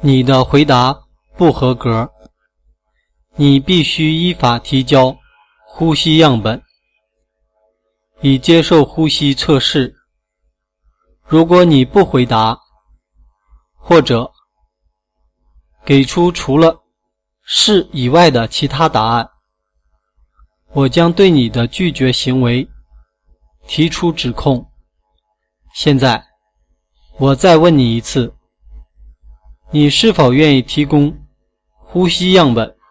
你的回答不合格，你必须依法提交呼吸样本，以接受呼吸测试。如果你不回答，或者给出除了是以外的其他答案，我将对你的拒绝行为提出指控。现在，我再问你一次，你是否愿意提供呼吸样本？